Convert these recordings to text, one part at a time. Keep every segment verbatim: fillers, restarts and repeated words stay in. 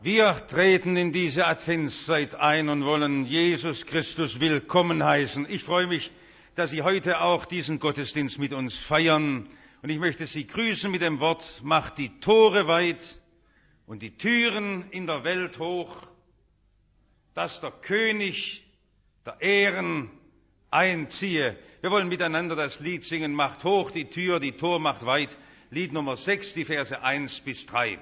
Wir treten in diese Adventszeit ein und wollen Jesus Christus willkommen heißen. Ich freue mich, dass Sie heute auch diesen Gottesdienst mit uns feiern. Und ich möchte Sie grüßen mit dem Wort: Macht die Tore weit und die Türen in der Welt hoch, dass der König der Ehren einziehe. Wir wollen miteinander das Lied singen: Macht hoch die Tür, die Tor macht weit. Lied Nummer sechs, die Verse eins bis drei.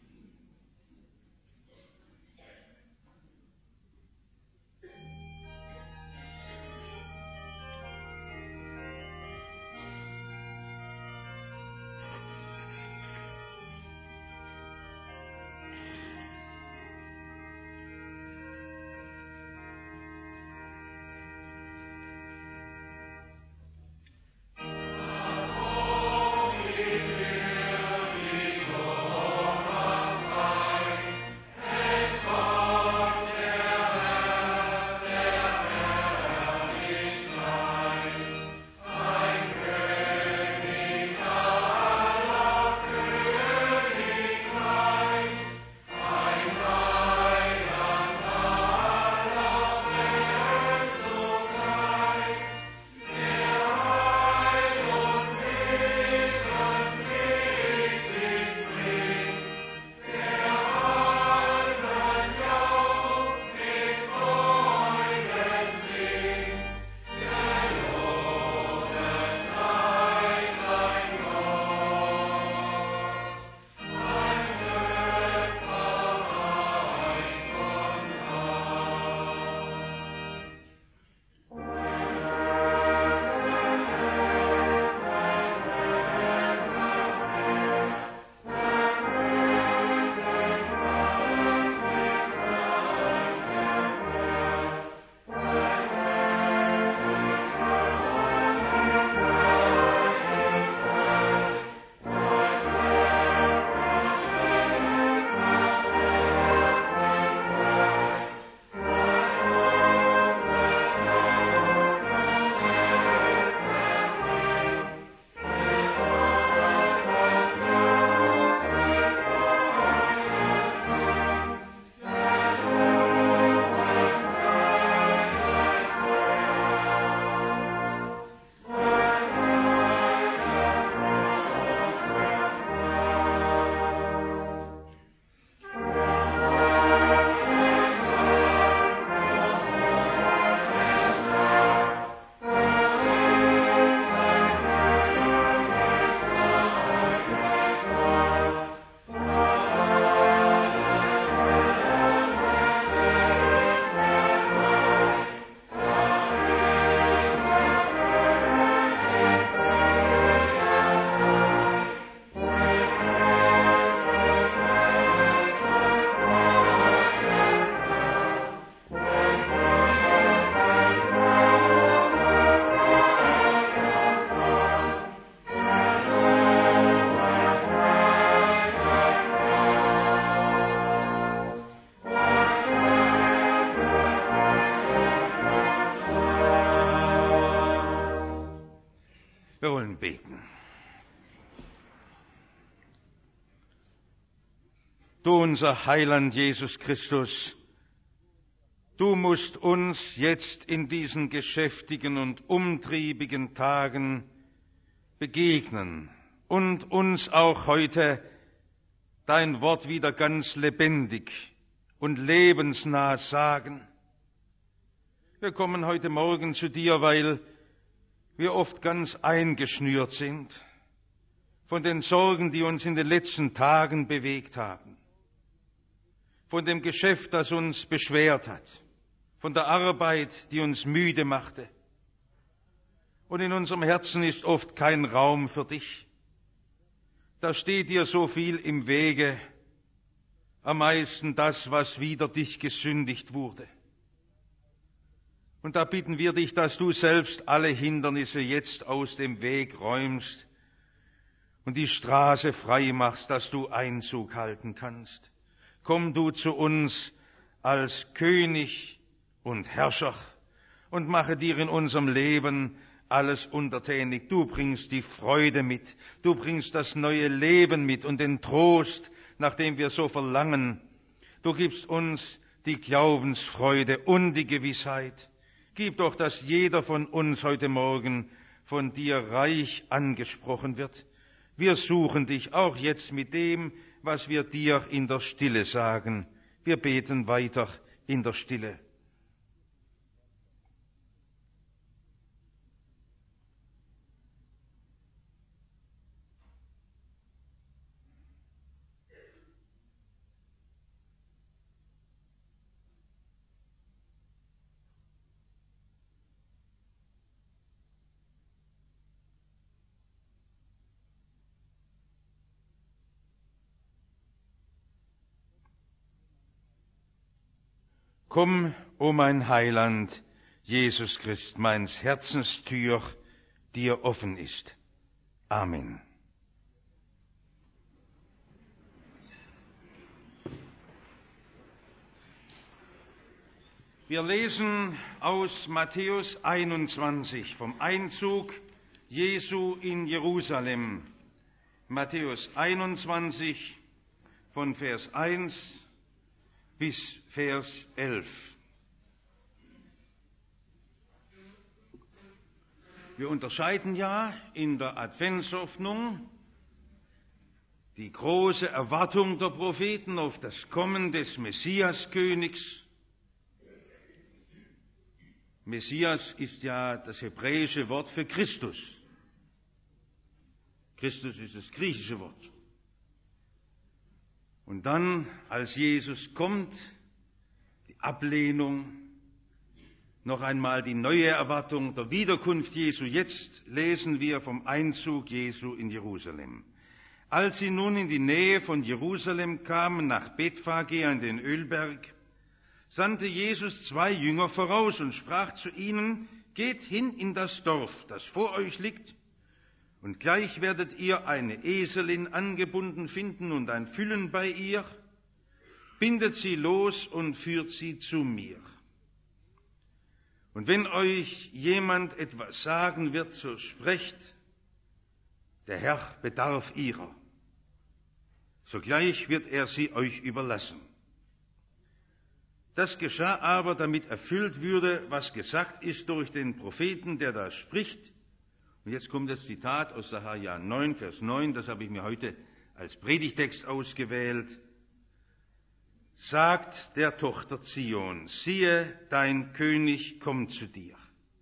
Wir wollen beten. Du, unser Heiland Jesus Christus, du musst uns jetzt in diesen geschäftigen und umtriebigen Tagen begegnen und uns auch heute dein Wort wieder ganz lebendig und lebensnah sagen. Wir kommen heute Morgen zu dir, weil wir oft ganz eingeschnürt sind von den Sorgen, die uns in den letzten Tagen bewegt haben, von dem Geschäft, das uns beschwert hat, von der Arbeit, die uns müde machte. Und in unserem Herzen ist oft kein Raum für dich. Da steht dir so viel im Wege, am meisten das, was wider dich gesündigt wurde. Und da bitten wir dich, dass du selbst alle Hindernisse jetzt aus dem Weg räumst und die Straße frei machst, dass du Einzug halten kannst. Komm du zu uns als König und Herrscher und mache dir in unserem Leben alles untertänig. Du bringst die Freude mit, du bringst das neue Leben mit und den Trost, nach dem wir so verlangen. Du gibst uns die Glaubensfreude und die Gewissheit. Gib doch, dass jeder von uns heute Morgen von dir reich angesprochen wird. Wir suchen dich auch jetzt mit dem, was wir dir in der Stille sagen. Wir beten weiter in der Stille. Komm, o mein Heiland, Jesus Christ, meins Herzenstür dir offen ist. Amen. Wir lesen aus Matthäus einundzwanzig vom Einzug Jesu in Jerusalem. Matthäus einundzwanzig von Vers eins bis Vers elf. Wir unterscheiden ja in der Adventshoffnung die große Erwartung der Propheten auf das Kommen des Messiaskönigs. Messias ist ja das hebräische Wort für Christus. Christus ist das griechische Wort. Und dann, als Jesus kommt, die Ablehnung, noch einmal die neue Erwartung der Wiederkunft Jesu. Jetzt lesen wir vom Einzug Jesu in Jerusalem. Als sie nun in die Nähe von Jerusalem kamen, nach Bethphage an den Ölberg, sandte Jesus zwei Jünger voraus und sprach zu ihnen: Geht hin in das Dorf, das vor euch liegt, und gleich werdet ihr eine Eselin angebunden finden und ein Füllen bei ihr. Bindet sie los und führt sie zu mir. Und wenn euch jemand etwas sagen wird, so sprecht: Der Herr bedarf ihrer. Sogleich wird er sie euch überlassen. Das geschah aber, damit erfüllt würde, was gesagt ist durch den Propheten, der da spricht. Und jetzt kommt das Zitat aus Sacharja neun, Vers neun, das habe ich mir heute als Predigtext ausgewählt. Sagt der Tochter Zion: Siehe, dein König kommt zu dir,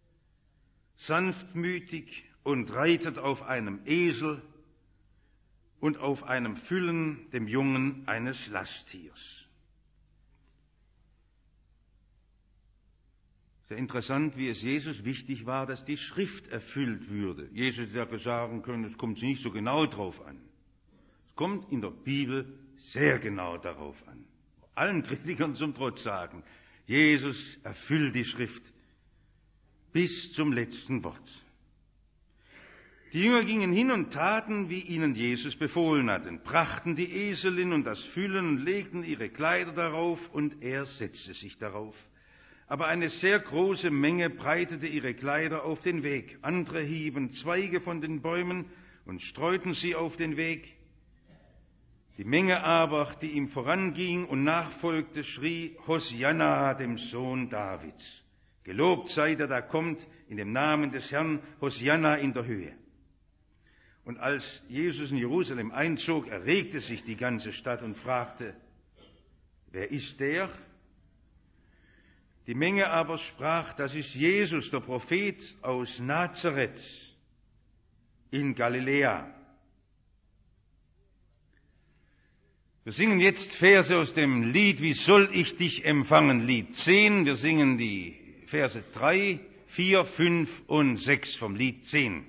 sanftmütig und reitet auf einem Esel und auf einem Füllen, dem Jungen eines Lasttiers. Sehr interessant, wie es Jesus wichtig war, dass die Schrift erfüllt würde. Jesus hätte sagen können, es kommt nicht so genau drauf an. Es kommt in der Bibel sehr genau darauf an. Allen Kritikern zum Trotz sagen, Jesus erfüllt die Schrift bis zum letzten Wort. Die Jünger gingen hin und taten, wie ihnen Jesus befohlen hatte, brachten die Eselin und das Füllen und legten ihre Kleider darauf, und er setzte sich darauf. Aber eine sehr große Menge breitete ihre Kleider auf den Weg. Andere hieben Zweige von den Bäumen und streuten sie auf den Weg. Die Menge aber, die ihm voranging und nachfolgte, schrie: Hosianna, dem Sohn Davids. Gelobt sei der, der kommt in dem Namen des Herrn, Hosianna in der Höhe. Und als Jesus in Jerusalem einzog, erregte sich die ganze Stadt und fragte: Wer ist der? Die Menge aber sprach: Das ist Jesus, der Prophet aus Nazareth in Galiläa. Wir singen jetzt Verse aus dem Lied Wie soll ich dich empfangen, Lied zehn. Wir singen die Verse drei, vier, fünf und sechs vom Lied zehn.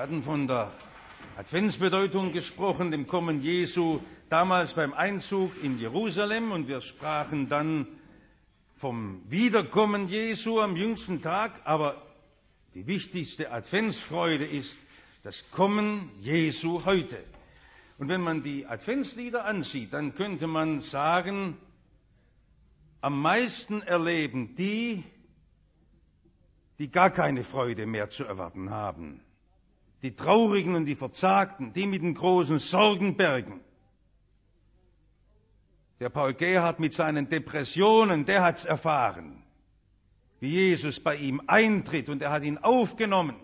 Wir hatten von der Adventsbedeutung gesprochen, dem Kommen Jesu damals beim Einzug in Jerusalem, und wir sprachen dann vom Wiederkommen Jesu am jüngsten Tag, aber die wichtigste Adventsfreude ist das Kommen Jesu heute. Und wenn man die Adventslieder ansieht, dann könnte man sagen, am meisten erleben die, die gar keine Freude mehr zu erwarten haben. Die Traurigen und die Verzagten, die mit den großen Sorgenbergen. Der Paul Gerhardt mit seinen Depressionen, der hat's erfahren, wie Jesus bei ihm eintritt, und er hat ihn aufgenommen.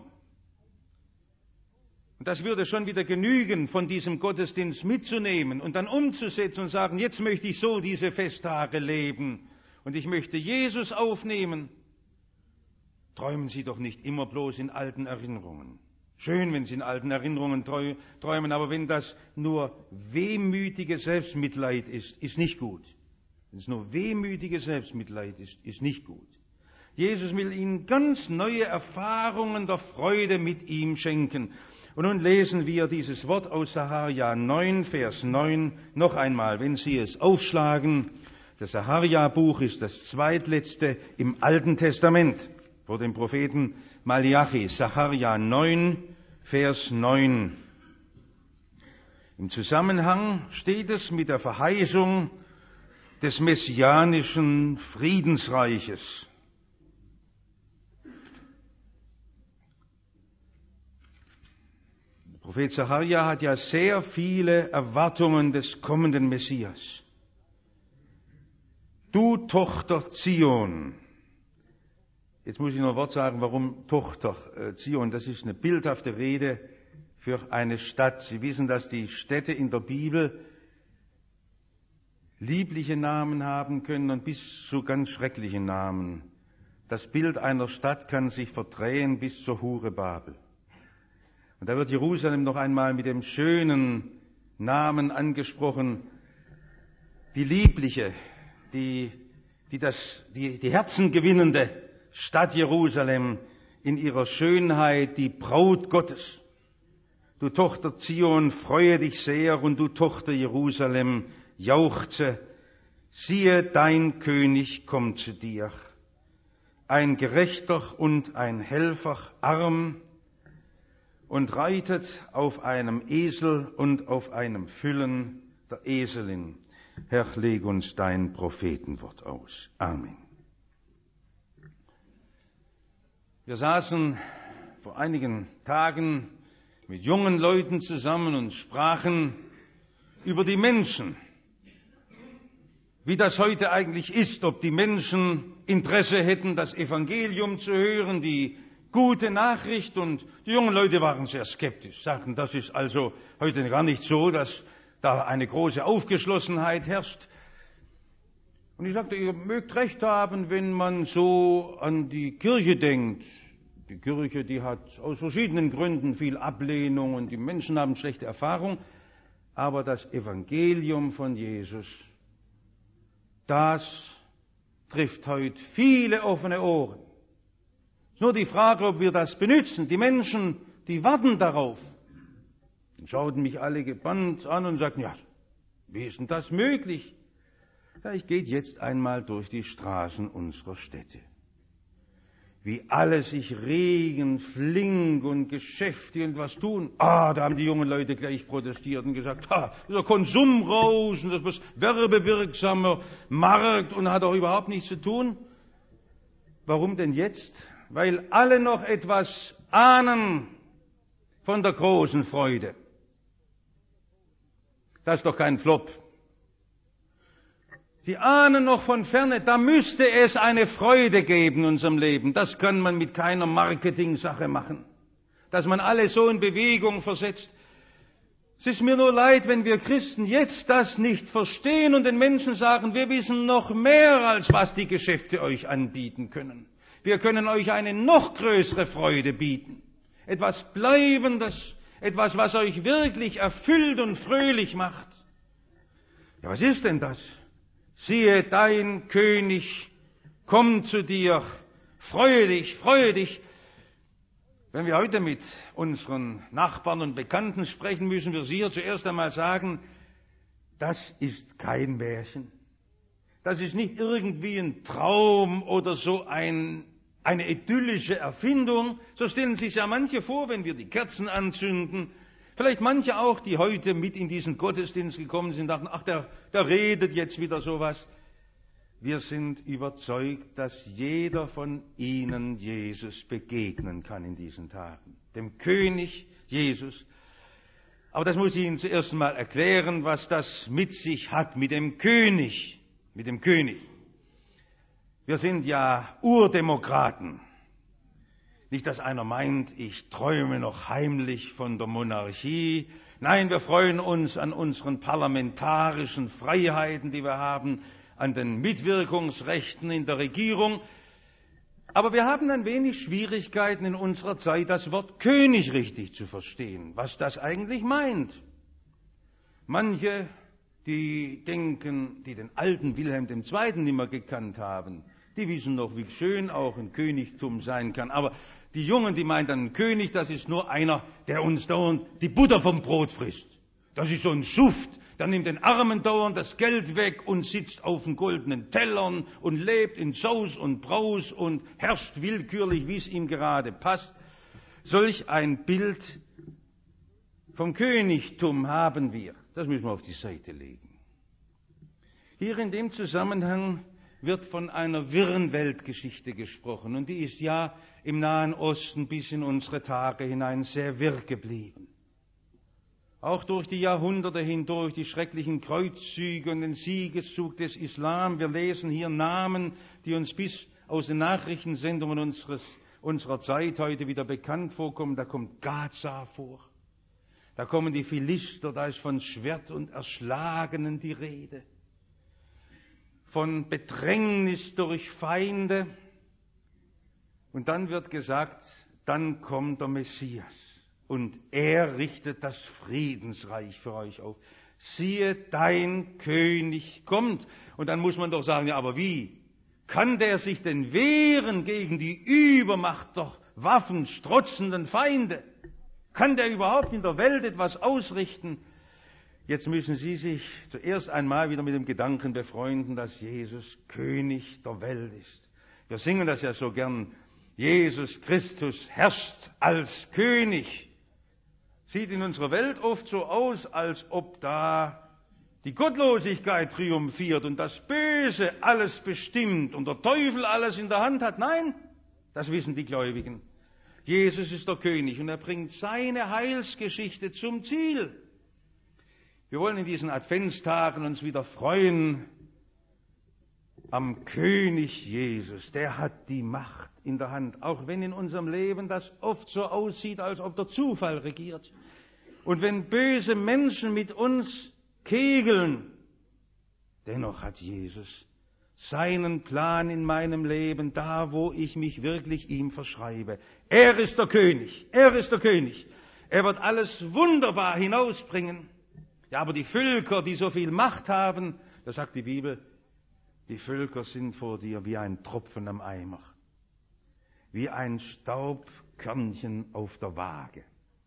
Und das würde schon wieder genügen, von diesem Gottesdienst mitzunehmen und dann umzusetzen und sagen, jetzt möchte ich so diese Festtage leben und ich möchte Jesus aufnehmen. Träumen Sie doch nicht immer bloß in alten Erinnerungen. Schön, wenn Sie in alten Erinnerungen träumen, aber wenn das nur wehmütiges Selbstmitleid ist, ist nicht gut. Wenn es nur wehmütiges Selbstmitleid ist, ist nicht gut. Jesus will Ihnen ganz neue Erfahrungen der Freude mit ihm schenken. Und nun lesen wir dieses Wort aus Sacharja neun, Vers neun, noch einmal, wenn Sie es aufschlagen. Das Sacharja-Buch ist das zweitletzte im Alten Testament, vor dem Propheten Malachi. Sacharja neun, Vers neun. Im Zusammenhang steht es mit der Verheißung des messianischen Friedensreiches. Der Prophet Sacharja hat ja sehr viele Erwartungen des kommenden Messias. Du Tochter Zion. Jetzt muss ich noch ein Wort sagen, warum Tochter äh, Zion. Das ist eine bildhafte Rede für eine Stadt. Sie wissen, dass die Städte in der Bibel liebliche Namen haben können und bis zu ganz schreckliche Namen. Das Bild einer Stadt kann sich verdrehen bis zur Hure Babel. Und da wird Jerusalem noch einmal mit dem schönen Namen angesprochen, die liebliche, die, die, das, die, die Herzen gewinnende Stadt Jerusalem in ihrer Schönheit, die Braut Gottes. Du Tochter Zion, freue dich sehr, und du Tochter Jerusalem, jauchze. Siehe, dein König kommt zu dir, ein Gerechter und ein Helfer, arm, und reitet auf einem Esel und auf einem Füllen der Eselin. Herr, leg uns dein Prophetenwort aus. Amen. Wir saßen vor einigen Tagen mit jungen Leuten zusammen und sprachen über die Menschen, wie das heute eigentlich ist, ob die Menschen Interesse hätten, das Evangelium zu hören, die gute Nachricht, und die jungen Leute waren sehr skeptisch, sagten, das ist also heute gar nicht so, dass da eine große Aufgeschlossenheit herrscht. Und ich sagte, ihr mögt recht haben, wenn man so an die Kirche denkt. Die Kirche, die hat aus verschiedenen Gründen viel Ablehnung und die Menschen haben schlechte Erfahrung. Aber das Evangelium von Jesus, das trifft heute viele offene Ohren. Es ist nur die Frage, ob wir das benutzen. Die Menschen, die warten darauf. Dann schauten mich alle gebannt an und sagten, ja, wie ist denn das möglich? Ja, ich gehe jetzt einmal durch die Straßen unserer Städte. Wie alle sich regen, flink und Geschäfte und was tun. Ah, da haben die jungen Leute gleich protestiert und gesagt, ha, dieser Konsumrauschen, das ist werbewirksamer Markt und hat auch überhaupt nichts zu tun. Warum denn jetzt? Weil alle noch etwas ahnen von der großen Freude. Das ist doch kein Flop. Sie ahnen noch von ferne, da müsste es eine Freude geben in unserem Leben. Das kann man mit keiner Marketing-Sache machen. Dass man alles so in Bewegung versetzt. Es ist mir nur leid, wenn wir Christen jetzt das nicht verstehen und den Menschen sagen, wir wissen noch mehr, als was die Geschäfte euch anbieten können. Wir können euch eine noch größere Freude bieten. Etwas Bleibendes, etwas, was euch wirklich erfüllt und fröhlich macht. Ja, was ist denn das? Siehe, dein König kommt zu dir. Freue dich, freue dich. Wenn wir heute mit unseren Nachbarn und Bekannten sprechen, müssen wir sicher zuerst einmal sagen, das ist kein Märchen. Das ist nicht irgendwie ein Traum oder so ein, eine idyllische Erfindung. So stellen sich ja manche vor, wenn wir die Kerzen anzünden. Vielleicht manche auch, die heute mit in diesen Gottesdienst gekommen sind, dachten, ach, der, der redet jetzt wieder sowas. Wir sind überzeugt, dass jeder von ihnen Jesus begegnen kann in diesen Tagen. Dem König Jesus. Aber das muss ich Ihnen zuerst mal erklären, was das mit sich hat, mit dem König. Mit dem König. Wir sind ja Urdemokraten. Nicht, dass einer meint, ich träume noch heimlich von der Monarchie. Nein, wir freuen uns an unseren parlamentarischen Freiheiten, die wir haben, an den Mitwirkungsrechten in der Regierung. Aber wir haben ein wenig Schwierigkeiten in unserer Zeit, das Wort König richtig zu verstehen, was das eigentlich meint. Manche, die denken, die den alten Wilhelm der Zweite nicht mehr gekannt haben, die wissen noch, wie schön auch ein Königtum sein kann. Aber die Jungen, die meinen dann, ein König, das ist nur einer, der uns dauernd die Butter vom Brot frisst. Das ist so ein Schuft, der nimmt den Armen dauernd das Geld weg und sitzt auf den goldenen Tellern und lebt in Saus und Braus und herrscht willkürlich, wie es ihm gerade passt. Solch ein Bild vom Königtum haben wir. Das müssen wir auf die Seite legen. Hier in dem Zusammenhang wird von einer wirren Weltgeschichte gesprochen. Und die ist ja im Nahen Osten bis in unsere Tage hinein sehr wirr geblieben. Auch durch die Jahrhunderte hindurch, die schrecklichen Kreuzzüge und den Siegeszug des Islam. Wir lesen hier Namen, die uns bis aus den Nachrichtensendungen unseres, unserer Zeit heute wieder bekannt vorkommen. Da kommt Gaza vor. Da kommen die Philister, da ist von Schwert und Erschlagenen die Rede. Von Bedrängnis durch Feinde. Und dann wird gesagt, dann kommt der Messias. Und er richtet das Friedensreich für euch auf. Siehe, dein König kommt. Und dann muss man doch sagen, ja, aber wie? Kann der sich denn wehren gegen die Übermacht der waffenstrotzenden Feinde? Kann der überhaupt in der Welt etwas ausrichten? Jetzt müssen Sie sich zuerst einmal wieder mit dem Gedanken befreunden, dass Jesus König der Welt ist. Wir singen das ja so gern. Jesus Christus herrscht als König. Sieht in unserer Welt oft so aus, als ob da die Gottlosigkeit triumphiert und das Böse alles bestimmt und der Teufel alles in der Hand hat. Nein, das wissen die Gläubigen. Jesus ist der König und er bringt seine Heilsgeschichte zum Ziel. Wir wollen in diesen Adventstagen uns wieder freuen am König Jesus. Der hat die Macht in der Hand, auch wenn in unserem Leben das oft so aussieht, als ob der Zufall regiert. Und wenn böse Menschen mit uns kegeln, dennoch hat Jesus seinen Plan in meinem Leben, da wo ich mich wirklich ihm verschreibe. Er ist der König, er ist der König. Er wird alles wunderbar hinausbringen. Ja, aber die Völker, die so viel Macht haben, da sagt die Bibel, die Völker sind vor dir wie ein Tropfen am Eimer, wie ein Staubkörnchen auf der Waage.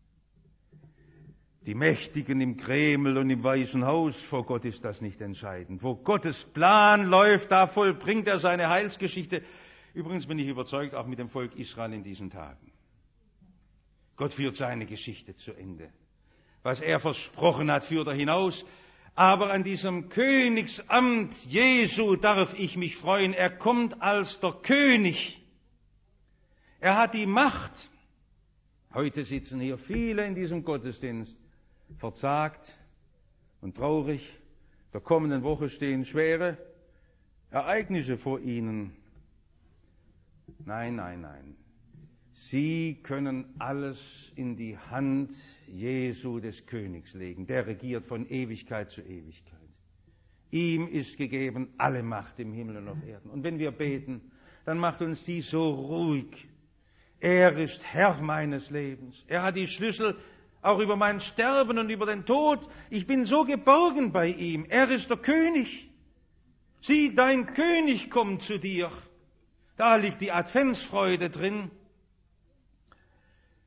Die Mächtigen im Kreml und im Weißen Haus, vor Gott ist das nicht entscheidend. Wo Gottes Plan läuft, da vollbringt er seine Heilsgeschichte. Übrigens bin ich überzeugt, auch mit dem Volk Israel in diesen Tagen. Gott führt seine Geschichte zu Ende. Was er versprochen hat, führt er hinaus. Aber an diesem Königsamt Jesu darf ich mich freuen. Er kommt als der König. Er hat die Macht. Heute sitzen hier viele in diesem Gottesdienst, verzagt und traurig. Der kommenden Woche stehen schwere Ereignisse vor ihnen. Nein, nein, nein. Sie können alles in die Hand Jesu des Königs legen. Der regiert von Ewigkeit zu Ewigkeit. Ihm ist gegeben alle Macht im Himmel und auf Erden. Und wenn wir beten, dann macht uns dies so ruhig. Er ist Herr meines Lebens. Er hat die Schlüssel auch über mein Sterben und über den Tod. Ich bin so geborgen bei ihm. Er ist der König. Sieh, dein König kommt zu dir. Da liegt die Adventsfreude drin.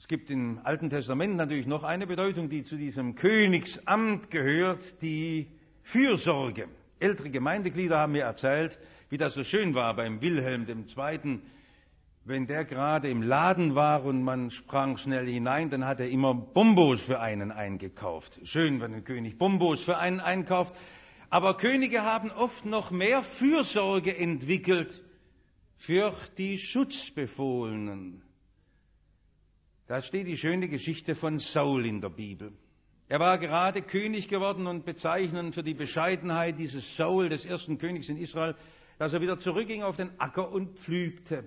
Es gibt im Alten Testament natürlich noch eine Bedeutung, die zu diesem Königsamt gehört, die Fürsorge. Ältere Gemeindeglieder haben mir erzählt, wie das so schön war beim Wilhelm der Zweite. Wenn der gerade im Laden war und man sprang schnell hinein, dann hat er immer Bonbons für einen eingekauft. Schön, wenn ein König Bonbons für einen einkauft. Aber Könige haben oft noch mehr Fürsorge entwickelt für die Schutzbefohlenen. Da steht die schöne Geschichte von Saul in der Bibel. Er war gerade König geworden und bezeichnend für die Bescheidenheit dieses Saul, des ersten Königs in Israel, dass er wieder zurückging auf den Acker und pflügte.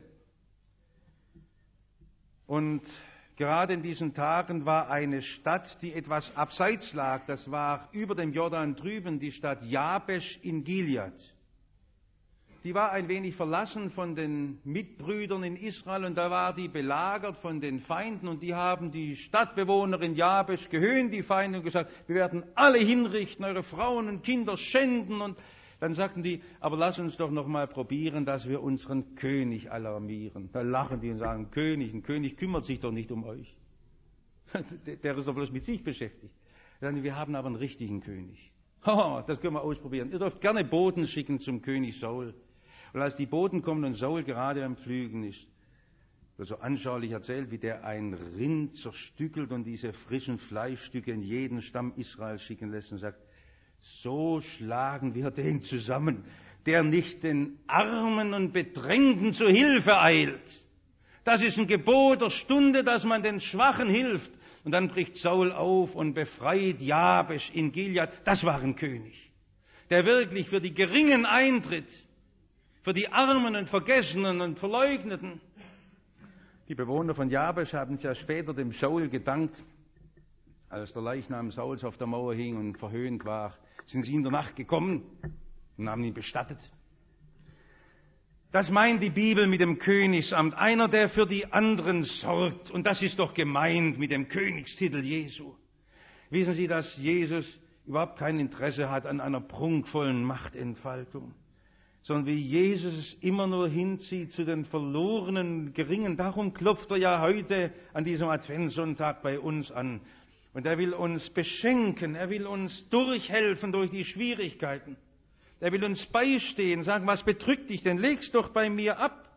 Und gerade in diesen Tagen war eine Stadt, die etwas abseits lag, das war über dem Jordan drüben, die Stadt Jabesch in Gilead. Die war ein wenig verlassen von den Mitbrüdern in Israel und da war die belagert von den Feinden und die haben die Stadtbewohner in Jabesch gehöhnt, die Feinde, und gesagt, wir werden alle hinrichten, eure Frauen und Kinder schänden. Und dann sagten die, aber lass uns doch noch mal probieren, dass wir unseren König alarmieren. Da lachen die und sagen, König, ein König kümmert sich doch nicht um euch. Der ist doch bloß mit sich beschäftigt. Dann, wir haben aber einen richtigen König. Oh, das können wir ausprobieren. Ihr dürft gerne Boten schicken zum König Saul. Und als die Boten kommen und Saul gerade am Pflügen ist, wird so anschaulich erzählt, wie der ein Rind zerstückelt und diese frischen Fleischstücke in jeden Stamm Israels schicken lässt und sagt, so schlagen wir den zusammen, der nicht den Armen und Bedrängten zu Hilfe eilt. Das ist ein Gebot der Stunde, dass man den Schwachen hilft. Und dann bricht Saul auf und befreit Jabesch in Gilead. Das war ein König, der wirklich für die Geringen eintritt, für die Armen und Vergessenen und Verleugneten. Die Bewohner von Jabesch haben ja später dem Saul gedankt, als der Leichnam Sauls auf der Mauer hing und verhöhnt war, sind sie in der Nacht gekommen und haben ihn bestattet. Das meint die Bibel mit dem Königsamt, einer, der für die anderen sorgt. Und das ist doch gemeint mit dem Königstitel Jesu. Wissen Sie, dass Jesus überhaupt kein Interesse hat an einer prunkvollen Machtentfaltung, sondern wie Jesus es immer nur hinzieht zu den verlorenen Geringen. Darum klopft er ja heute an diesem Adventssonntag bei uns an. Und er will uns beschenken, er will uns durchhelfen durch die Schwierigkeiten. Er will uns beistehen, sagen, was bedrückt dich denn? Leg's doch bei mir ab.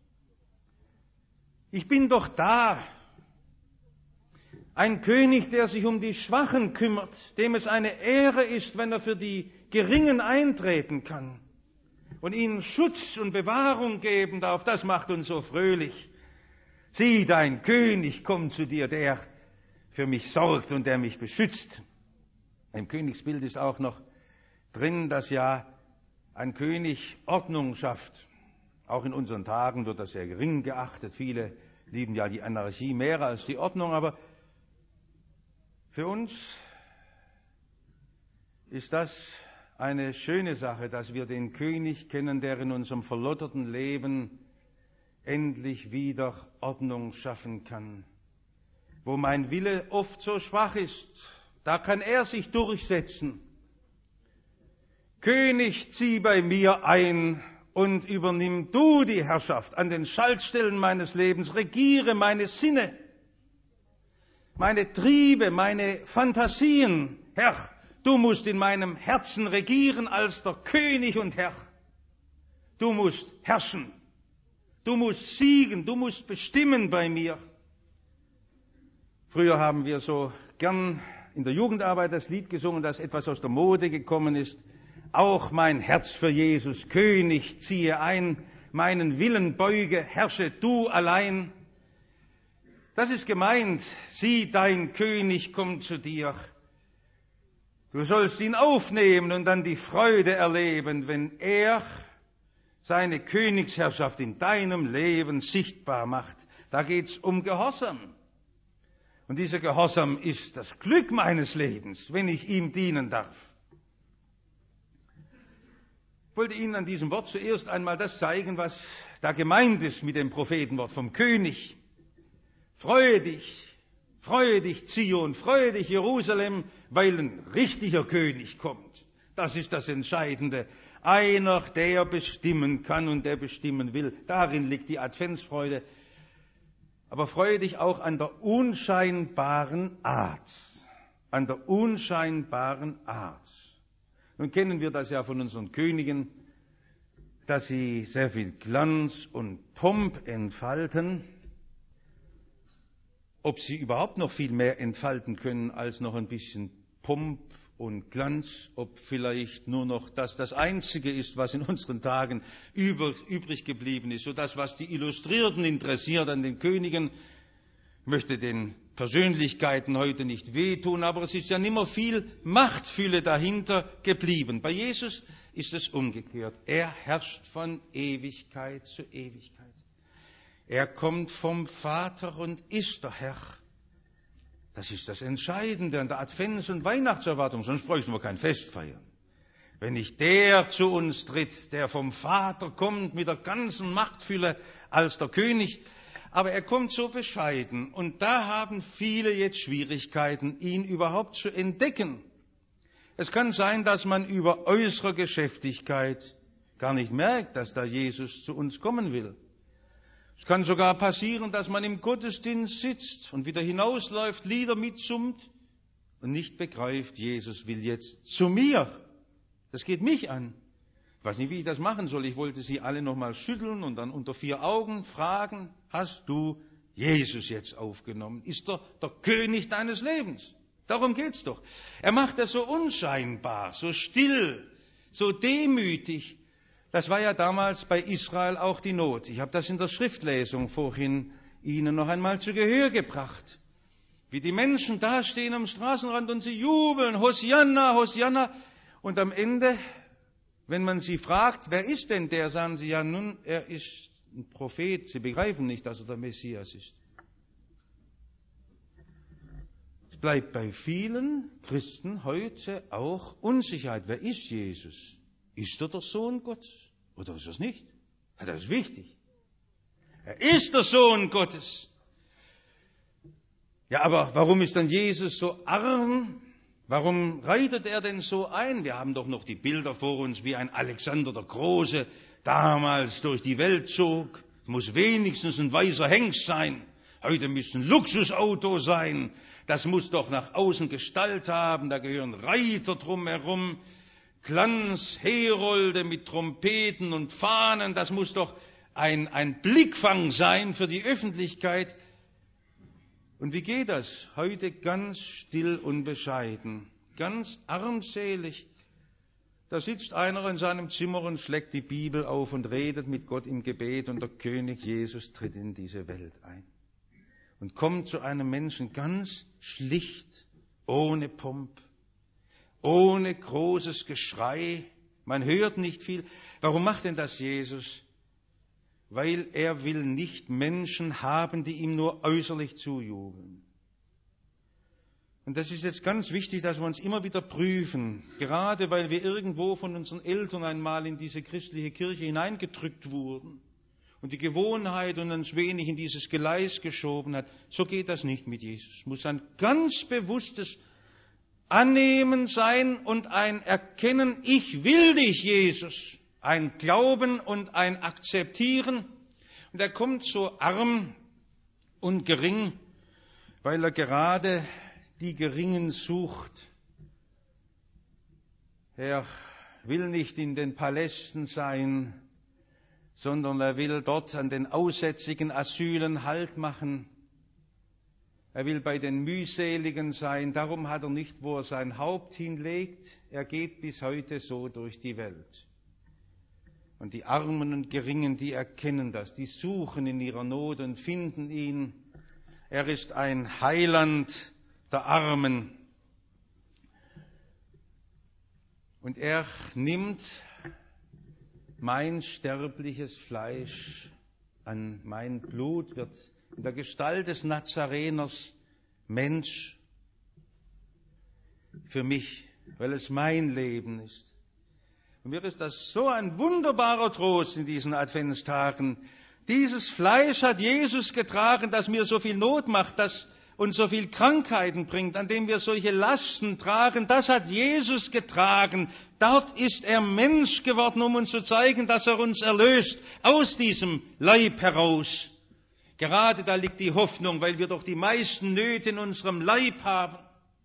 Ich bin doch da. Ein König, der sich um die Schwachen kümmert, dem es eine Ehre ist, wenn er für die Geringen eintreten kann und ihnen Schutz und Bewahrung geben darf, das macht uns so fröhlich. Sieh, dein König kommt zu dir, der für mich sorgt und der mich beschützt. Im Königsbild ist auch noch drin, dass ja ein König Ordnung schafft. Auch in unseren Tagen wird das sehr gering geachtet. Viele lieben ja die Anarchie mehr als die Ordnung, aber für uns ist das eine schöne Sache, dass wir den König kennen, der in unserem verlotterten Leben endlich wieder Ordnung schaffen kann. Wo mein Wille oft so schwach ist, da kann er sich durchsetzen. König, zieh bei mir ein und übernimm du die Herrschaft an den Schaltstellen meines Lebens, regiere meine Sinne, meine Triebe, meine Fantasien. Herr, du musst in meinem Herzen regieren als der König und Herr. Du musst herrschen, du musst siegen, du musst bestimmen bei mir. Früher haben wir so gern in der Jugendarbeit das Lied gesungen, das etwas aus der Mode gekommen ist. Auch mein Herz für Jesus, König, ziehe ein, meinen Willen beuge, herrsche du allein. Das ist gemeint, sieh, dein König kommt zu dir. Du sollst ihn aufnehmen und dann die Freude erleben, wenn er seine Königsherrschaft in deinem Leben sichtbar macht. Da geht's um Gehorsam. Und dieser Gehorsam ist das Glück meines Lebens, wenn ich ihm dienen darf. Ich wollte Ihnen an diesem Wort zuerst einmal das zeigen, was da gemeint ist mit dem Prophetenwort vom König. Freue dich, freue dich Zion, freue dich Jerusalem, weil ein richtiger König kommt. Das ist das Entscheidende. Einer, der bestimmen kann und der bestimmen will. Darin liegt die Adventsfreude. aber freue dich auch an der unscheinbaren Art. An der unscheinbaren Art. Nun kennen wir das ja von unseren Königen, dass sie sehr viel Glanz und Pomp entfalten. Ob sie überhaupt noch viel mehr entfalten können als noch ein bisschen Pomp und Glanz, ob vielleicht nur noch das das Einzige ist, was in unseren Tagen über, übrig geblieben ist, so das, was die Illustrierten interessiert an den Königen, möchte den Persönlichkeiten heute nicht wehtun, aber es ist ja nimmer viel Machtfülle dahinter geblieben. Bei Jesus ist es umgekehrt. Er herrscht von Ewigkeit zu Ewigkeit. Er kommt vom Vater und ist der Herr. Das ist das Entscheidende an der Advents- und Weihnachtserwartung, sonst bräuchten wir kein Fest feiern. Wenn nicht der zu uns tritt, der vom Vater kommt mit der ganzen Machtfülle als der König, aber er kommt so bescheiden und da haben viele jetzt Schwierigkeiten, ihn überhaupt zu entdecken. Es kann sein, dass man über äußere Geschäftigkeit gar nicht merkt, dass da Jesus zu uns kommen will. Es kann sogar passieren, dass man im Gottesdienst sitzt und wieder hinausläuft, Lieder mitsummt und nicht begreift, Jesus will jetzt zu mir. Das geht mich an. Ich weiß nicht, wie ich das machen soll. Ich wollte Sie alle nochmal schütteln und dann unter vier Augen fragen, hast du Jesus jetzt aufgenommen? Ist er der König deines Lebens? Darum geht's doch. Er macht das so unscheinbar, so still, so demütig. Das war ja damals bei Israel auch die Not. Ich habe das in der Schriftlesung vorhin Ihnen noch einmal zu Gehör gebracht. Wie die Menschen dastehen am Straßenrand und sie jubeln, Hosianna, Hosianna. Und am Ende, wenn man sie fragt, wer ist denn der, sagen sie, ja nun, er ist ein Prophet. Sie begreifen nicht, dass er der Messias ist. Es bleibt bei vielen Christen heute auch Unsicherheit. Wer ist Jesus? Ist er der Sohn Gottes oder ist er es nicht? Ja, das ist wichtig. Er ist der Sohn Gottes. Ja, aber warum ist dann Jesus so arm? Warum reitet er denn so ein? Wir haben doch noch die Bilder vor uns, wie ein Alexander der Große damals durch die Welt zog. Es muss wenigstens ein weißer Hengst sein. Heute müssen Luxusautos sein. Das muss doch nach außen Gestalt haben. Da gehören Reiter drumherum. Glanz, Herolde mit Trompeten und Fahnen, das muss doch ein, ein Blickfang sein für die Öffentlichkeit. Und wie geht das? Heute ganz still und bescheiden, ganz armselig. Da sitzt einer in seinem Zimmer und schlägt die Bibel auf und redet mit Gott im Gebet und der König Jesus tritt in diese Welt ein und kommt zu einem Menschen ganz schlicht, ohne Pomp. Ohne großes Geschrei, man hört nicht viel. Warum macht denn das Jesus? Weil er will nicht Menschen haben, die ihm nur äußerlich zujubeln. Und das ist jetzt ganz wichtig, dass wir uns immer wieder prüfen, gerade weil wir irgendwo von unseren Eltern einmal in diese christliche Kirche hineingedrückt wurden und die Gewohnheit uns wenig in dieses Gleis geschoben hat. So geht das nicht mit Jesus. Es muss ein ganz bewusstes Annehmen sein und ein Erkennen, ich will dich, Jesus. Ein Glauben und ein Akzeptieren. Und er kommt so arm und gering, weil er gerade die Geringen sucht. Er will nicht in den Palästen sein, sondern er will dort an den aussätzigen Asylen Halt machen. Er will bei den Mühseligen sein, darum hat er nicht, wo er sein Haupt hinlegt. Er geht bis heute so durch die Welt. Und die Armen und Geringen, die erkennen das, die suchen in ihrer Not und finden ihn. Er ist ein Heiland der Armen. Und er nimmt mein sterbliches Fleisch an, mein Blut wird in der Gestalt des Nazareners Mensch für mich, weil es mein Leben ist. Und mir ist das so ein wunderbarer Trost in diesen Adventstagen. Dieses Fleisch hat Jesus getragen, das mir so viel Not macht, das uns so viel Krankheiten bringt, an dem wir solche Lasten tragen. Das hat Jesus getragen. Dort ist er Mensch geworden, um uns zu zeigen, dass er uns erlöst aus diesem Leib heraus. Gerade da liegt die Hoffnung, weil wir doch die meisten Nöte in unserem Leib haben.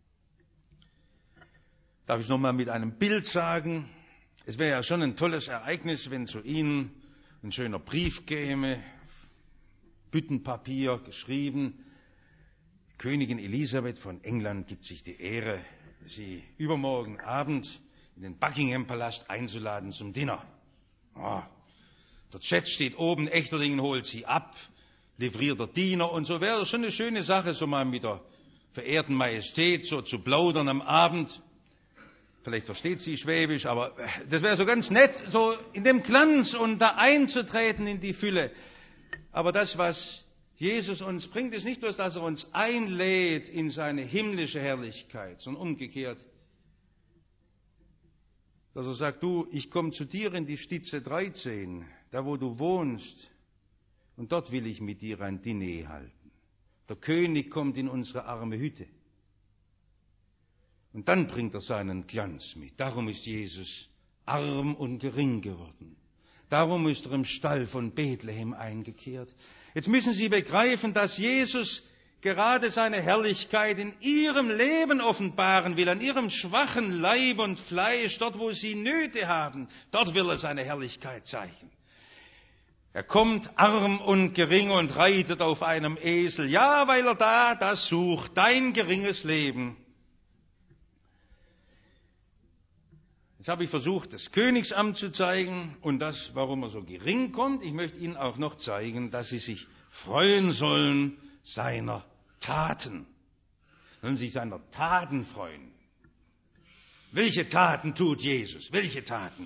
Darf ich noch mal mit einem Bild sagen? Es wäre ja schon ein tolles Ereignis, wenn zu Ihnen ein schöner Brief käme, Büttenpapier geschrieben. Die Königin Elisabeth von England gibt sich die Ehre, Sie übermorgen Abend in den Buckingham-Palast einzuladen zum Dinner. Oh, der Jet steht oben, Echterdingen holt sie ab, livriert der Diener und so wäre das schon eine schöne Sache, so mal mit der verehrten Majestät so zu plaudern am Abend. Vielleicht versteht sie Schwäbisch, aber das wäre so ganz nett, so in dem Glanz und da einzutreten in die Fülle. Aber das, was Jesus uns bringt, ist nicht bloß, dass er uns einlädt in seine himmlische Herrlichkeit, sondern umgekehrt, dass er sagt, du, ich komme zu dir in die Stitze dreizehn, da wo du wohnst, und dort will ich mit dir ein Diner halten. Der König kommt in unsere arme Hütte. Und dann bringt er seinen Glanz mit. Darum ist Jesus arm und gering geworden. Darum ist er im Stall von Bethlehem eingekehrt. Jetzt müssen Sie begreifen, dass Jesus gerade seine Herrlichkeit in Ihrem Leben offenbaren will, an Ihrem schwachen Leib und Fleisch, dort wo Sie Nöte haben, dort will er seine Herrlichkeit zeigen. Er kommt arm und gering und reitet auf einem Esel. Ja, weil er da das sucht, dein geringes Leben. Jetzt habe ich versucht, das Königsamt zu zeigen und das, warum er so gering kommt. Ich möchte Ihnen auch noch zeigen, dass Sie sich freuen sollen seiner Taten. Sollen sich seiner Taten freuen. Welche Taten tut Jesus? Welche Taten?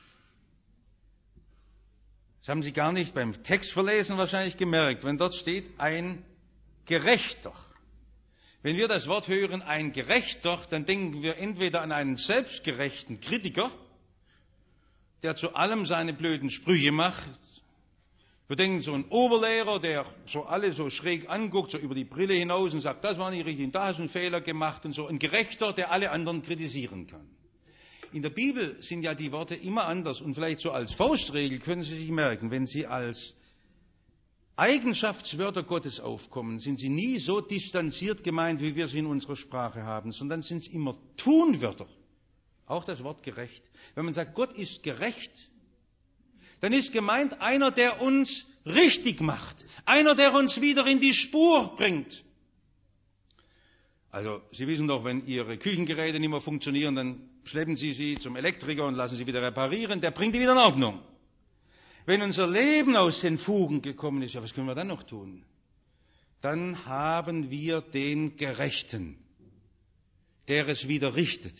Das haben Sie gar nicht beim Textverlesen wahrscheinlich gemerkt, wenn dort steht, ein Gerechter. Wenn wir das Wort hören, ein Gerechter, dann denken wir entweder an einen selbstgerechten Kritiker, der zu allem seine blöden Sprüche macht. Wir denken so einen Oberlehrer, der so alle so schräg anguckt, so über die Brille hinaus und sagt, das war nicht richtig, da hast du einen Fehler gemacht und so. Ein Gerechter, der alle anderen kritisieren kann. In der Bibel sind ja die Worte immer anders und vielleicht so als Faustregel können Sie sich merken, wenn Sie als Eigenschaftswörter Gottes aufkommen, sind sie nie so distanziert gemeint, wie wir sie in unserer Sprache haben, sondern sind es immer Tunwörter. Auch das Wort gerecht. Wenn man sagt, Gott ist gerecht, dann ist gemeint einer, der uns richtig macht. Einer, der uns wieder in die Spur bringt. Also, Sie wissen doch, wenn Ihre Küchengeräte nicht mehr funktionieren, dann schleppen Sie sie zum Elektriker und lassen sie wieder reparieren. Der bringt die wieder in Ordnung. Wenn unser Leben aus den Fugen gekommen ist, ja, was können wir dann noch tun? Dann haben wir den Gerechten, der es wieder richtet,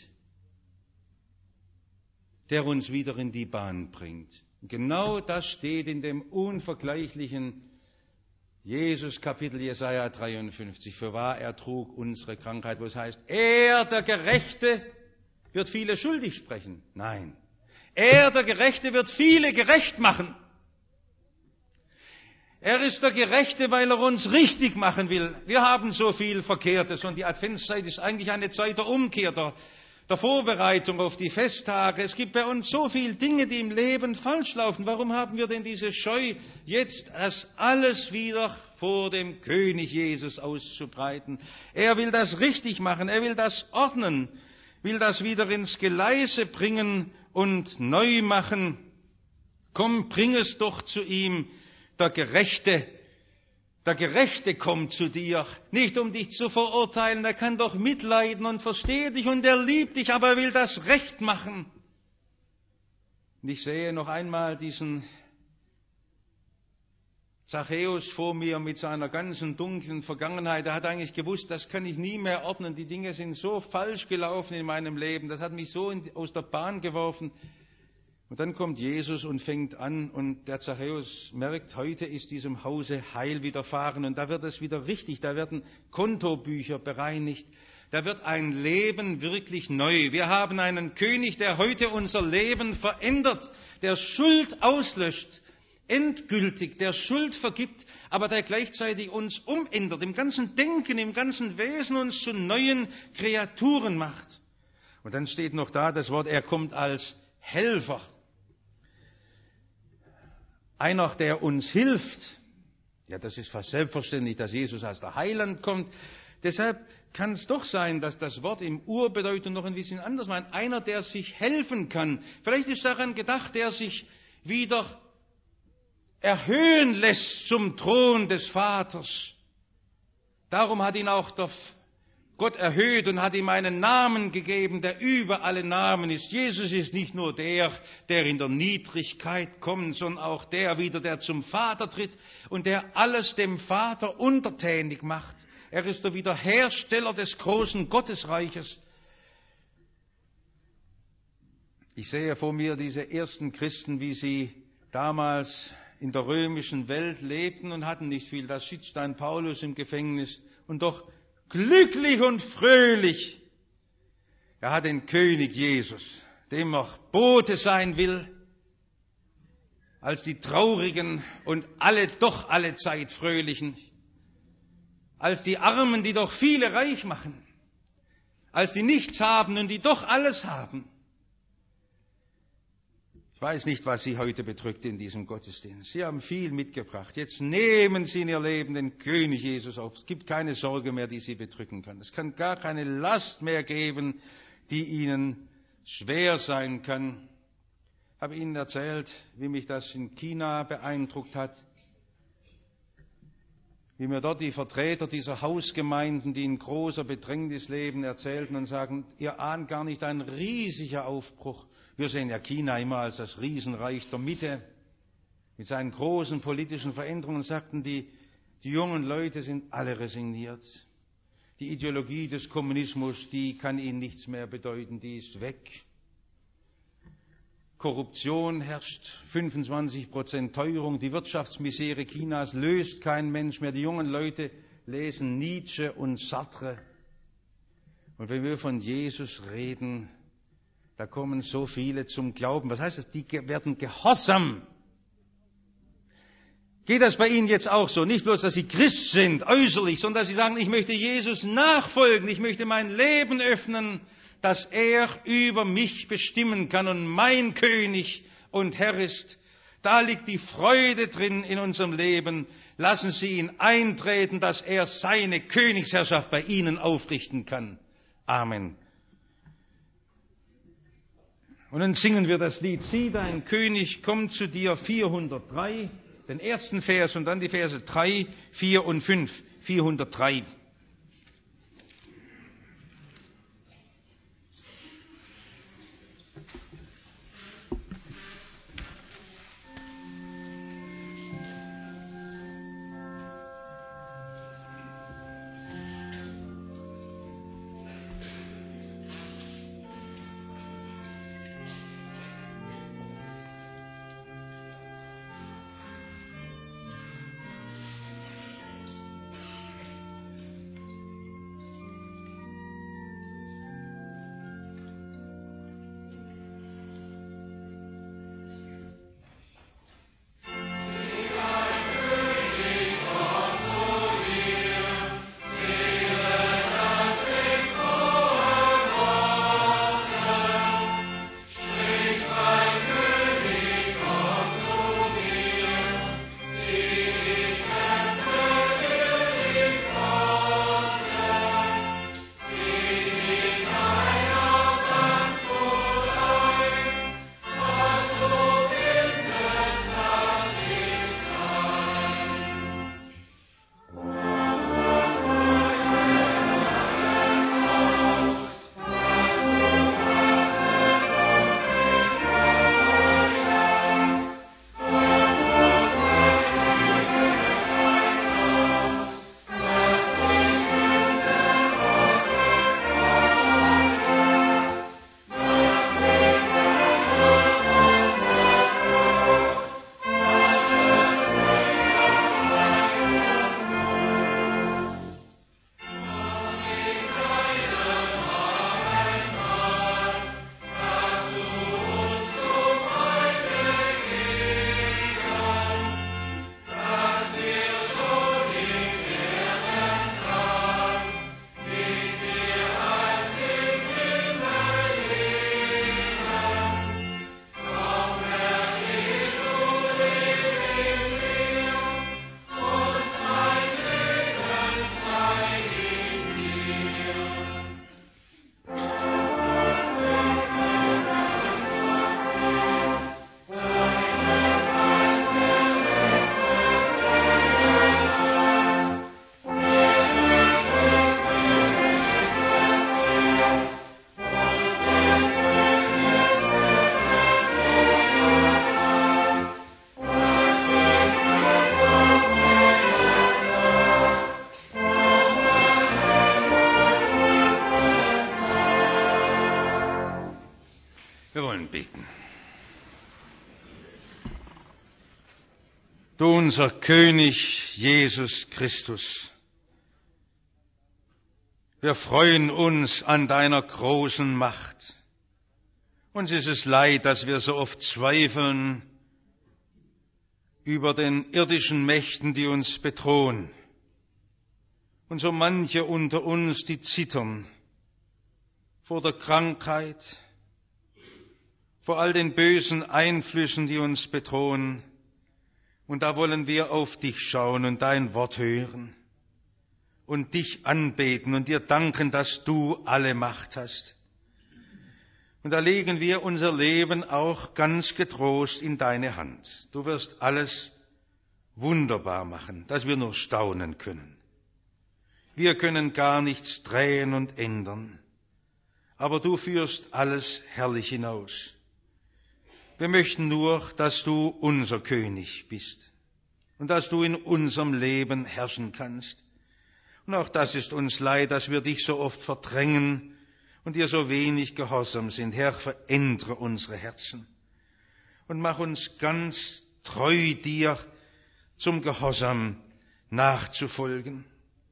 der uns wieder in die Bahn bringt. Und genau das steht in dem unvergleichlichen Jesus-Kapitel Jesaja dreiundfünfzig. Für wahr, er trug unsere Krankheit, wo es heißt, er, der Gerechte, wird viele schuldig sprechen. Nein. Er, der Gerechte, wird viele gerecht machen. Er ist der Gerechte, weil er uns richtig machen will. Wir haben so viel Verkehrtes und die Adventszeit ist eigentlich eine Zeit der Umkehr, der, der Vorbereitung auf die Festtage. Es gibt bei uns so viele Dinge, die im Leben falsch laufen. Warum haben wir denn diese Scheu, jetzt das alles wieder vor dem König Jesus auszubreiten? Er will das richtig machen, er will das ordnen, will das wieder ins Geleise bringen und neu machen. Komm, bring es doch zu ihm, der Gerechte. Der Gerechte kommt zu dir, nicht um dich zu verurteilen, er kann doch mitleiden und versteht dich und er liebt dich, aber er will das Recht machen. Und ich sehe noch einmal diesen Zachäus vor mir mit seiner ganzen dunklen Vergangenheit. Er hat eigentlich gewusst, das kann ich nie mehr ordnen. Die Dinge sind so falsch gelaufen in meinem Leben. Das hat mich so in, aus der Bahn geworfen. Und dann kommt Jesus und fängt an und der Zachäus merkt, heute ist diesem Hause Heil widerfahren und da wird es wieder richtig. Da werden Kontobücher bereinigt. Da wird ein Leben wirklich neu. Wir haben einen König, der heute unser Leben verändert, der Schuld auslöscht. Endgültig, der Schuld vergibt, aber der gleichzeitig uns umändert, im ganzen Denken, im ganzen Wesen uns zu neuen Kreaturen macht. Und dann steht noch da das Wort, er kommt als Helfer. Einer, der uns hilft. Ja, das ist fast selbstverständlich, dass Jesus als der Heiland kommt. Deshalb kann es doch sein, dass das Wort im Urbedeutung noch ein bisschen anders meint. Einer, der sich helfen kann. Vielleicht ist daran gedacht, der sich wieder erhöhen lässt zum Thron des Vaters. Darum hat ihn auch der Gott erhöht und hat ihm einen Namen gegeben, der über alle Namen ist. Jesus ist nicht nur der, der in der Niedrigkeit kommt, sondern auch der wieder, der zum Vater tritt und der alles dem Vater untertänig macht. Er ist der Wiederhersteller des großen Gottesreiches. Ich sehe vor mir diese ersten Christen, wie sie damals in der römischen Welt lebten und hatten nicht viel. Da sitzt ein Paulus im Gefängnis und doch glücklich und fröhlich. Er hat den König Jesus, dem er Bote sein will, als die Traurigen und alle, doch alle Zeit Fröhlichen, als die Armen, die doch viele reich machen, als die nichts haben und die doch alles haben. Ich weiß nicht, was Sie heute bedrückt in diesem Gottesdienst. Sie haben viel mitgebracht. Jetzt nehmen Sie in Ihr Leben den König Jesus auf. Es gibt keine Sorge mehr, die Sie bedrücken kann. Es kann gar keine Last mehr geben, die Ihnen schwer sein kann. Ich habe Ihnen erzählt, wie mich das in China beeindruckt hat. Wie mir dort die Vertreter dieser Hausgemeinden, die in großer Bedrängnis leben, erzählten und sagen, ihr ahnt gar nicht, ein riesiger Aufbruch. Wir sehen ja China immer als das Riesenreich der Mitte mit seinen großen politischen Veränderungen, sagten die, die jungen Leute sind alle resigniert. Die Ideologie des Kommunismus, die kann ihnen nichts mehr bedeuten, die ist weg. Korruption herrscht, fünfundzwanzig Prozent Teuerung, die Wirtschaftsmisere Chinas löst kein Mensch mehr. Die jungen Leute lesen Nietzsche und Sartre. Und wenn wir von Jesus reden, da kommen so viele zum Glauben. Was heißt das? Die werden gehorsam. Geht das bei Ihnen jetzt auch so? Nicht bloß, dass Sie Christ sind, äußerlich, sondern dass Sie sagen, ich möchte Jesus nachfolgen, ich möchte mein Leben öffnen, dass er über mich bestimmen kann und mein König und Herr ist. Da liegt die Freude drin in unserem Leben. Lassen Sie ihn eintreten, dass er seine Königsherrschaft bei Ihnen aufrichten kann. Amen. Und dann singen wir das Lied, sieh, dein König kommt zu dir, vierhundertdrei, den ersten Vers und dann die Verse drei, vier und fünf, vierhundertdrei. Du unser König Jesus Christus, wir freuen uns an deiner großen Macht. Uns ist es leid, dass wir so oft zweifeln über den irdischen Mächten, die uns bedrohen. Und so manche unter uns, die zittern vor der Krankheit, vor all den bösen Einflüssen, die uns bedrohen. Und da wollen wir auf dich schauen und dein Wort hören und dich anbeten und dir danken, dass du alle Macht hast. Und da legen wir unser Leben auch ganz getrost in deine Hand. Du wirst alles wunderbar machen, dass wir nur staunen können. Wir können gar nichts drehen und ändern, aber du führst alles herrlich hinaus. Wir möchten nur, dass du unser König bist und dass du in unserem Leben herrschen kannst. Und auch das ist uns leid, dass wir dich so oft verdrängen und dir so wenig gehorsam sind. Herr, verändere unsere Herzen und mach uns ganz treu dir zum Gehorsam nachzufolgen.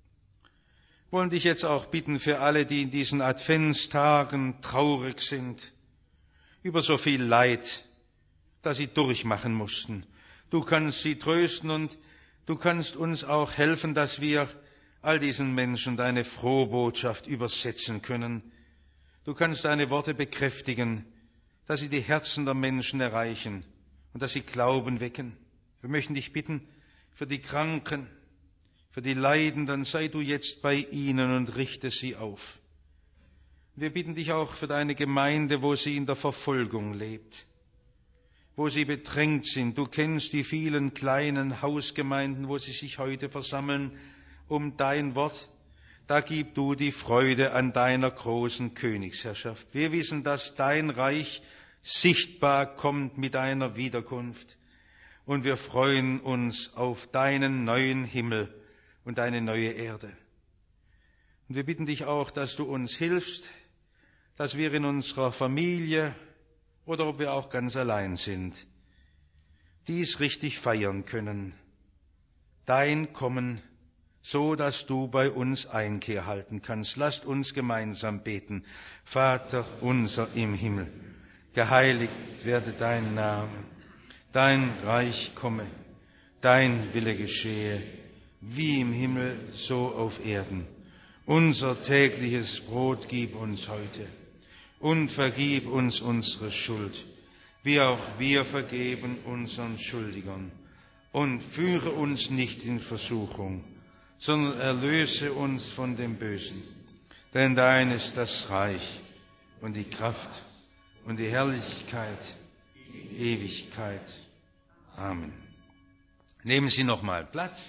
Wir wollen dich jetzt auch bitten für alle, die in diesen Adventstagen traurig sind, über so viel Leid, das sie durchmachen mussten. Du kannst sie trösten und du kannst uns auch helfen, dass wir all diesen Menschen deine frohe Botschaft übersetzen können. Du kannst deine Worte bekräftigen, dass sie die Herzen der Menschen erreichen und dass sie Glauben wecken. Wir möchten dich bitten für die Kranken, für die Leidenden, sei du jetzt bei ihnen und richte sie auf. Wir bitten dich auch für deine Gemeinde, wo sie in der Verfolgung lebt, wo sie bedrängt sind. Du kennst die vielen kleinen Hausgemeinden, wo sie sich heute versammeln, um dein Wort. Da gib du die Freude an deiner großen Königsherrschaft. Wir wissen, dass dein Reich sichtbar kommt mit deiner Wiederkunft. Und wir freuen uns auf deinen neuen Himmel und deine neue Erde. Und wir bitten dich auch, dass du uns hilfst, dass wir in unserer Familie oder ob wir auch ganz allein sind, dies richtig feiern können. Dein Kommen, so dass du bei uns Einkehr halten kannst. Lasst uns gemeinsam beten. Vater unser im Himmel, geheiligt werde dein Name, dein Reich komme, dein Wille geschehe, wie im Himmel, so auf Erden. Unser tägliches Brot gib uns heute und vergib uns unsere Schuld, wie auch wir vergeben unseren Schuldigern. Und führe uns nicht in Versuchung, sondern erlöse uns von dem Bösen. Denn dein ist das Reich und die Kraft und die Herrlichkeit, die Ewigkeit. Amen. Nehmen Sie noch mal Platz.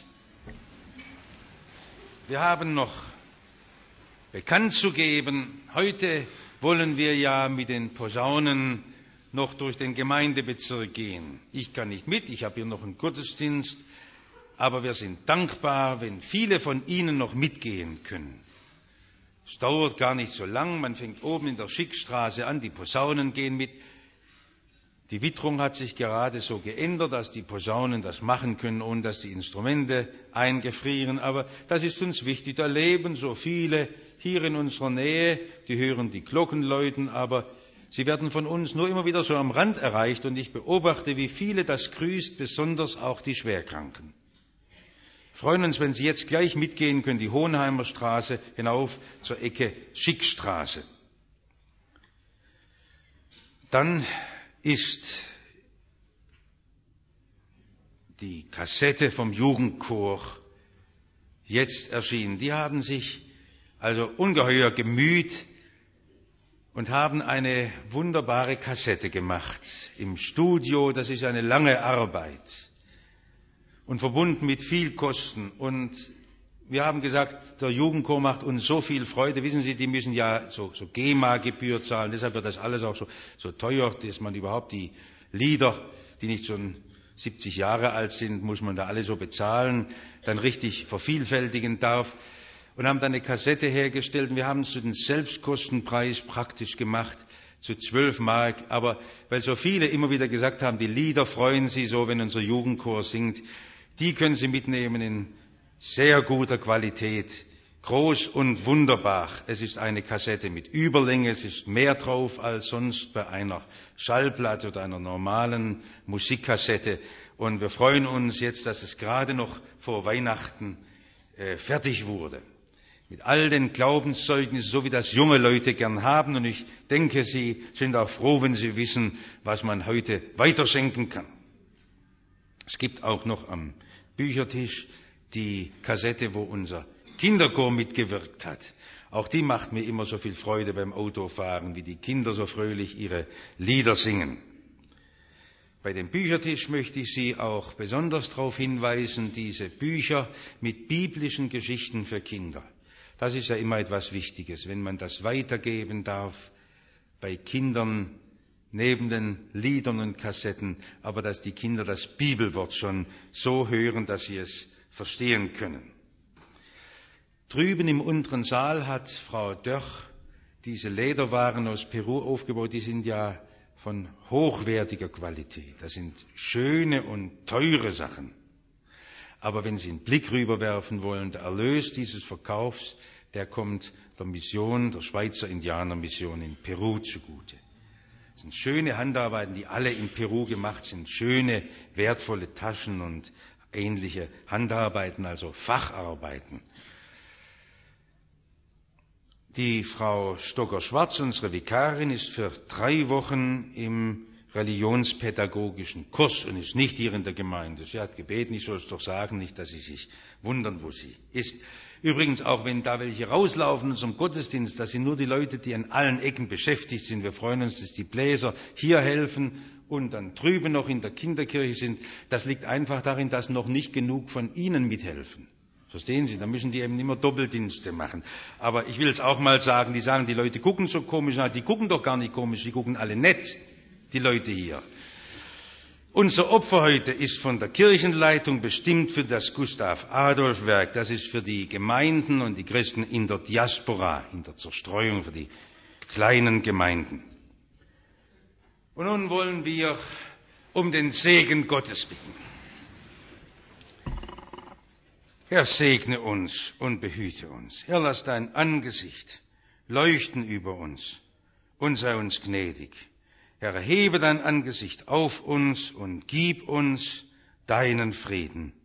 Wir haben noch bekannt zu geben, heute wollen wir ja mit den Posaunen noch durch den Gemeindebezirk gehen. Ich kann nicht mit, ich habe hier noch einen Gottesdienst, aber wir sind dankbar, wenn viele von Ihnen noch mitgehen können. Es dauert gar nicht so lang, man fängt oben in der Schickstraße an, die Posaunen gehen mit. Die Witterung hat sich gerade so geändert, dass die Posaunen das machen können, ohne dass die Instrumente eingefrieren. Aber das ist uns wichtig. Da leben so viele hier in unserer Nähe, die hören die Glocken läuten, aber sie werden von uns nur immer wieder so am Rand erreicht. Und ich beobachte, wie viele das grüßt, besonders auch die Schwerkranken. Wir freuen uns, wenn Sie jetzt gleich mitgehen können, die Hohenheimer Straße hinauf zur Ecke Schickstraße. Dann ist die Kassette vom Jugendchor jetzt erschienen. Die haben sich also ungeheuer gemüht und haben eine wunderbare Kassette gemacht im Studio. Das ist eine lange Arbeit und verbunden mit viel Kosten. Und wir haben gesagt, der Jugendchor macht uns so viel Freude. Wissen Sie, die müssen ja so, so G E M A-Gebühr zahlen. Deshalb wird das alles auch so, so teuer, dass man überhaupt die Lieder, die nicht schon siebzig Jahre alt sind, muss man da alle so bezahlen, dann richtig vervielfältigen darf. Und haben dann eine Kassette hergestellt. Und wir haben es zu den Selbstkostenpreis praktisch gemacht. zu zwölf Mark. Aber weil so viele immer wieder gesagt haben, die Lieder freuen sie so, wenn unser Jugendchor singt, die können Sie mitnehmen in sehr guter Qualität. Groß und wunderbar. Es ist eine Kassette mit Überlänge, es ist mehr drauf als sonst bei einer Schallplatte oder einer normalen Musikkassette. Und wir freuen uns jetzt, dass es gerade noch vor Weihnachten äh, fertig wurde. Mit all den Glaubenszeugnissen, so wie das junge Leute gern haben. Und ich denke, Sie sind auch froh, wenn Sie wissen, was man heute weiterschenken kann. Es gibt auch noch am Büchertisch die Kassette, wo unser Kinderchor mitgewirkt hat. Auch die macht mir immer so viel Freude beim Autofahren, wie die Kinder so fröhlich ihre Lieder singen. Bei dem Büchertisch möchte ich Sie auch besonders darauf hinweisen, diese Bücher mit biblischen Geschichten für Kinder. Das ist ja immer etwas Wichtiges, wenn man das weitergeben darf bei Kindern neben den Liedern und Kassetten, aber dass die Kinder das Bibelwort schon so hören, dass sie es verstehen können. Drüben im unteren Saal hat Frau Dörch diese Lederwaren aus Peru aufgebaut. Die sind ja von hochwertiger Qualität. Das sind schöne und teure Sachen. Aber wenn Sie einen Blick rüberwerfen wollen, der Erlös dieses Verkaufs, der kommt der Mission, der Schweizer Indianermission in Peru zugute. Das sind schöne Handarbeiten, die alle in Peru gemacht sind. Schöne, wertvolle Taschen und ähnliche Handarbeiten, also Facharbeiten. Die Frau Stocker-Schwarz, unsere Vikarin, ist für drei Wochen im religionspädagogischen Kurs und ist nicht hier in der Gemeinde. Sie hat gebeten, ich soll es doch sagen, nicht, dass Sie sich wundern, wo sie ist. Übrigens, auch wenn da welche rauslaufen zum Gottesdienst, das sind nur die Leute, die an allen Ecken beschäftigt sind. Wir freuen uns, dass die Bläser hier helfen und dann drüben noch in der Kinderkirche sind. Das liegt einfach darin, dass noch nicht genug von Ihnen mithelfen. Verstehen Sie? Da müssen die eben immer Doppeldienste machen. Aber ich will es auch mal sagen, die sagen, die Leute gucken so komisch, die gucken doch gar nicht komisch, die gucken alle nett, die Leute hier. Unser Opfer heute ist von der Kirchenleitung bestimmt für das Gustav-Adolf-Werk. Das ist für die Gemeinden und die Christen in der Diaspora, in der Zerstreuung, für die kleinen Gemeinden. Und nun wollen wir um den Segen Gottes bitten. Herr, segne uns und behüte uns. Herr, lass dein Angesicht leuchten über uns und sei uns gnädig. Herr, erhebe dein Angesicht auf uns und gib uns deinen Frieden.